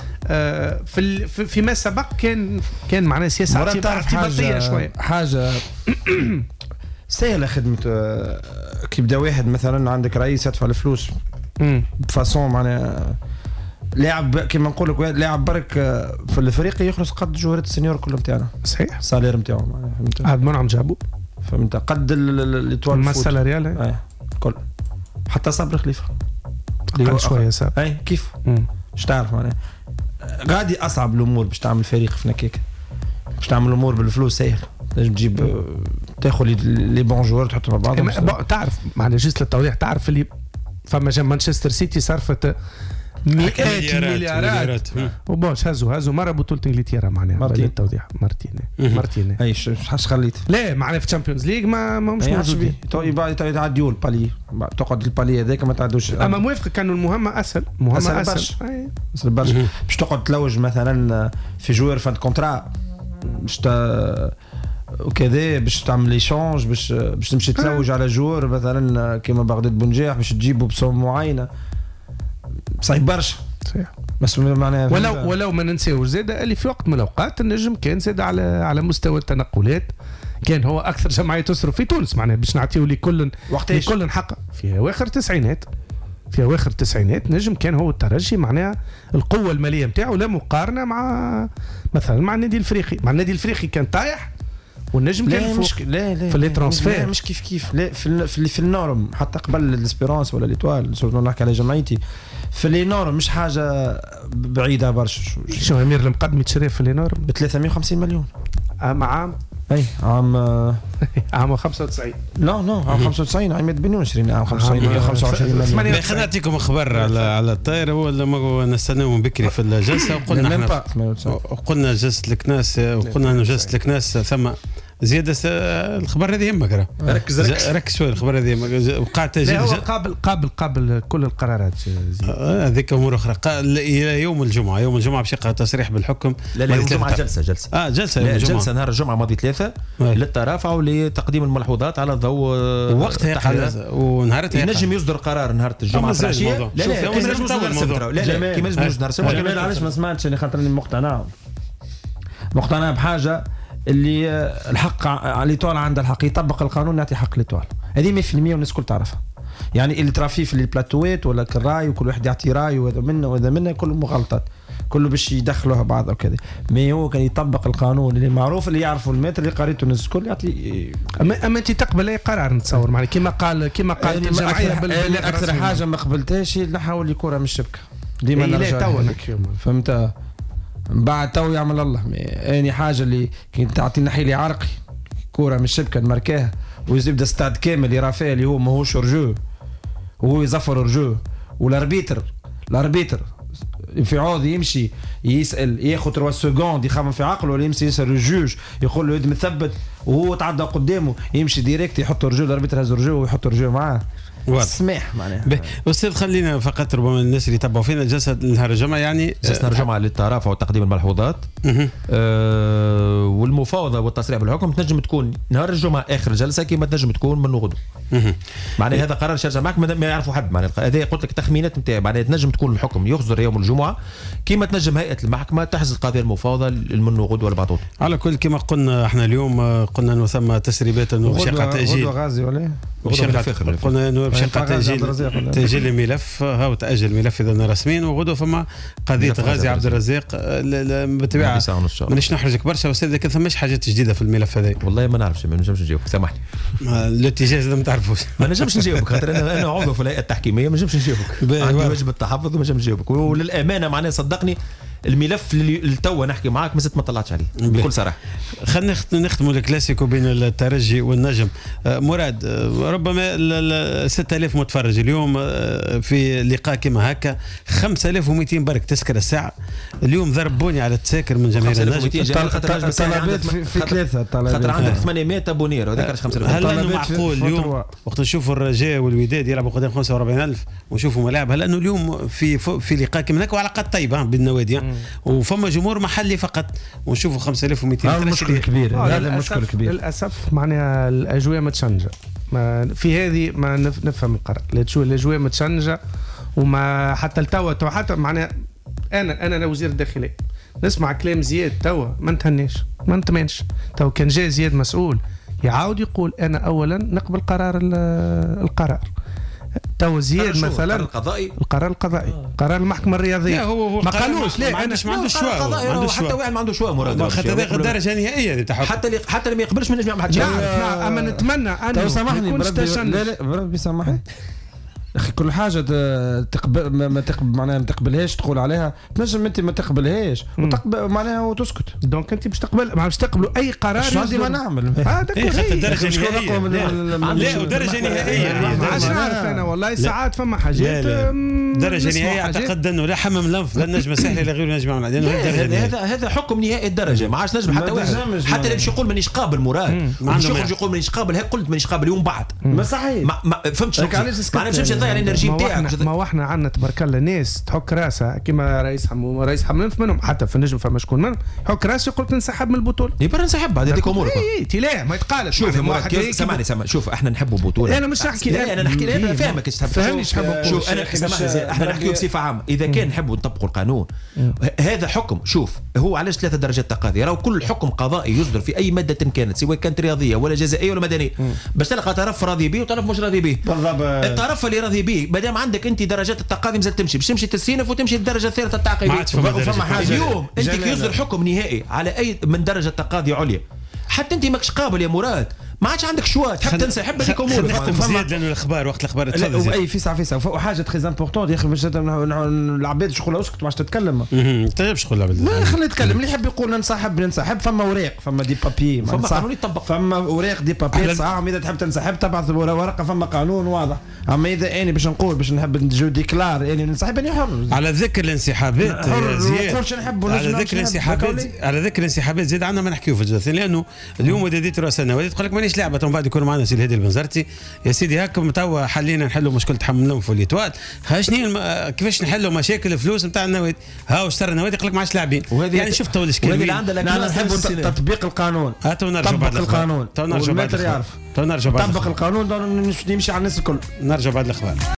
فيما سبق كان معناه سياسه اعتباطيه شويه حاجه سهله خدمه كي بدا واحد مثلا عندك رئيس يدفع الفلوس بفاسون معناها لاعب كيما نقول لك لاعب برك في الافريقي يخلص قد جوهرة السنيور كلهم تاعنا صحيح السالير نتاعو معناها فهمت هذا منعم جابو فهمت قد الاطوال المساله ريال كل حتى صبر خليفه قل شويه صار اي كيف مش تعرف معناها غادي اصعب الامور باش تعمل فريق في نكيك باش تعمل الامور بالفلوس سهل لازم تجيب تاخذ لي بون جوار تحطهم مع بعضهم. تعرف معناها جست للتوضيح تعرف اللي فما جا مانشستر سيتي صرفت مليارات وباش هزوا مره بطوله انجلترا معناها للتوضيح مارتين اي شحال خليت لا معناها في الشامبيونز ليج ما مش موجود تو يتعديوا البالي تقعد البالي هذاك ما تعدوش اما موافق كانوا المهمه اسهل برشا باش تقعد تلوج مثلا في جوار فان كونترا باش وكذا باش تعمل ليشونج باش تمشي تلوج على جوار مثلا كيما بغداد بنجاح باش تجيبه بصوم معينه صعيب برشا صحيح بس معناها ولو ما ننساوش زاد اللي في وقت من الاوقات النجم كان زاد على مستوى التنقلات كان هو اكثر جمعيه تصرف في تونس معناها باش نعطيو لكل حق في اواخر التسعينات نجم كان هو الترجي معناها القوه الماليه نتاعو لا مقارنه مع مثلا مع النادي الافريقي كان طايح والنجم لا كان مش لا في لي ترانسفير مش كيف كيف لا في النورم حتى قبل الاسبيرونس ولا ليتوال سورتو نحكي على جمعيتي في لي نورم مش حاجه بعيده برشا. شو امير المقدم تشري في لي نورم ب 350 مليون عام اي عام عام 95 لا عام 95 عام 22 عام 95 25 مليون. خلينا نعطيكم خبر على الطائر. هو لما نستناو من بكري في الجلسه وقلنا قلنا جلسه الكناس وقلنا انه جلسه الكناس ثم زيادة الخبر هذه يهمك ركز شوي. الخبر هذه يهمك وقع تأجيل. هو قابل كل القرارات هذيك امور اخرى. الى يوم الجمعه. يوم الجمعه باش يقع تصريح بالحكم. لا يوم الجمعه جلسه جلسه نهار الجمعه ماضي 3 للترافع ولتقديم الملحوظات على ضوء وقتها ونهارتها ينجم يصدر قرار نهار الجمعه العشيه. لا كيما ينجم يصدر كمان علاش ما سمعتش انا خاطرني مقتنع بحاجه اللي الحق على ليتوال عنده الحق يطبق القانون يعطي حق ليتوال. هذه 100% والناس الكل تعرفها. يعني اللي ترى فيه في البلاتوات ولا الراي وكل واحد يعطي راي وهذا منه وهذا منه كله مغالطات كله باش يدخلوها بعض او كذا. مي هو كان يطبق القانون اللي معروف اللي يعرفوا المتر اللي قريته الناس الكل يعطي. اما انت تقبل اي قرار نتصور معناها كما قال الجمعيه اكثر حاجه ما قبلتهاش نحاول الكره من الشبكه ديما نرجع فهمت. بعد تو يعمل الله اني حاجه اللي كنت تعطينا حيلي عرقي كوره من الشبكه نمركاها ويبدا ستاد كامل يرافيه اللي هو ماهوش رجو وهو يزفر رجو والاربيتر في عوض يمشي يسال ياخذ 3 سكوند يخمم في عقله ولا يمشي يسال الجوج يقول له يد مثبت وهو تعدى قدامه يمشي ديريكت يحط رجو الاربيتر هز رجو ويحط رجو معاه سماح معناها. استاذ خلينا فقط ربما الناس اللي يتبعوا فينا جلسه نهار الجمعه يعني جلسه نهار الجمعه للترافع وتقديم الملحوظات والمفاوضه والتصريح بالحكم تنجم تكون نهار الجمعه اخر جلسه كما تنجم تكون من غدو. معناها هذا قرار شرجع معك ما يعرفوا حد معناها هذا قلت لك تخمينات نتاعي معناها تنجم تكون الحكم يصدر يوم الجمعه كما تنجم هيئه المحكمه تحجز قضيه المفاوضه من غدو ولا بعد غدو. على كل كما قلنا احنا اليوم قلنا انه ثم تسريبات انه باش يقع تاجيل غازي ولا قلنا انه باش يقع تأجيل الملف هاو تأجل الملف إذا رسميا وغدو فما قضية غازي عبد الرزاق بالطبيعة مانيش نحرجك برشا أستاذ لكن ثماش حاجات جديدة في الملف هذا. والله ما نعرفش ما نجمش نجاوبك سامحني. الاتجاه هذا ما تعرفوش. ما نجمش نجاوبك خاطر أنا عضو في الهيئة التحكيمية ما نجمش نجاوبك. عندي واجب التحفظ وما نجمش نجاوبك وللأمانة معناها صدقني الملف اللي توا نحكي معاك ما زلت ما طلعتش عليه بكل صراحه. خلينا نختموا الكلاسيكو بين الترجي والنجم. مراد ربما 6000 متفرج اليوم في لقاء كما هكا 5200 برك تذكر الساعه اليوم ضربوني على التذاكر من جماهير النجم. طلبات في ثلاثه خاطر عندك 800 ابونير وهذاك 5000. هل انه معقول اليوم وقت نشوفوا الرجاء والوداد يلعبوا قدام 45000 ونشوفوا ملاعب هل انه اليوم في لقاء كما هكا وعلى قد طيب بالنوادي وفما جمهور محلي فقط ونشوفوا 5200 هذا مشكل كبير. هذا مشكل كبير للاسف معناها الاجواء متشنجه في هذه ما نفهم القرار لا تشوف الاجواء متشنجه وما حتى التوا حتى معناها انا وزير الداخليه نسمع كلام زياد توا ما نتمنش توا كان جاء زياد مسؤول يعاود يقول انا اولا نقبل القرار تو زياد مثلا القرار القضائي قرار المحكمه الرياضيه ما قالوش لا ما عندوش شويه حتى واحد ما عنده شويه مراد حتى ذاك الدرجه النهائيه حتى اللي ما يقبلش ما نجم يعمل حتى شيء. اما نتمنى انه سامحني بربي سامحني اخي كل حاجه تقبل ما تقبل معناها ما تقبلهاش تقول عليها تنجم انت ما تقبلهاش وتقبل معناها وتسكت. دونك انت باش تقبلوا اي قرار شو عندي ما نعمل هذاك درجه نهائيه لا درجه نهائيه ما نعرف انا والله ساعات فما حاجات درجه نهائيه اعتقد انه لا حمم لنف لا نجم سهله لا غير نجم هذا حكم نهائي الدرجه ما عادش نجم حتى واحد حتى اللي باش يقول مانيش قابل مراد باش يخرج يقول مانيش قابل هيك قلت مانيش قابل يوم بعد ما صحيح ما فهمتش معناش ضيع الانرجي نتاعك. ما احنا عندنا تبارك الله ناس تحك راسها كما رئيس حملنف منهم حتى في النجم فما شكون منهم يحك راسه يقول ننسحب من البطوله يبقى ننسحب بعد هذيك امورك لا ما يتقالش. شوف سامعني شوف احنا نحبوا بطوله انا مش نحكي انا نحكي انا فاهمك ايش فهمني شوف انا سامحني احنا نحكي بصفه عامه اذا كان نحبوا نطبقوا القانون هذا حكم. شوف هو علاش 3 درجات تقاضي راهو كل حكم قضائي يصدر في اي ماده كانت سواء كانت رياضيه ولا جزائيه ولا مدنيه باش تلقى طرف راضي به وطرف مش راضي به. الطرف اللي راضي به ما دام عندك انت درجات التقاضي مازال تمشي باش تمشي تستينف وتمشي للدرجه الثالثه التعقيبيه. فما حاجه اليوم انت كي يصدر حكم نهائي على اي من درجه تقاضي عليا حتى انت ماكش قابل يا مراد، ما عادش عندك شوا، تحب تنسحب هذيك امور. نختم زياد لانه الاخبار وقت الاخبار تفضل. اي في ساعه وحاجه تري امبورطون يا اخي، باش العباد شغل اسكت باش تتكلم. انت باش تقول العباد ما خلي يتكلم، اللي يحب يقول ننسحب فما اوراق، فما دي بابي، فما قانون يطبق، فما اوراق دي بابي صح. اذا تحب تنسحب تبعث ورقه، فما قانون واضح. اما اذا اني باش نقول باش نحب نجو ديكلار اني ننسحب اني حر. على ذكر الانسحابات زياد، على ذكر الانسحابات زيد عندنا ما نحكيو في الجزائر، لانه اليوم وديت راس النوادي تقول لك مانيش لاعبه من بعد يكون معنا سي الهادي البنزرتي. يا سيدي هاكم توا حلينا نحلوا مشكله تحملهم في الاتوال، ها شنو كيفاش نحلوا مشاكل الفلوس نتاع النوادي؟ ها اشترى النوادي يقول لك ما عادش لاعبين، يعني شفتوا الاشكال. وهذه اللي عندنا نحب تطبيق القانون. تو نرجع بعد القانون، تو نرجع بعد طبق القانون، نمشي على الناس الكل. نرجع بعد الاخبار.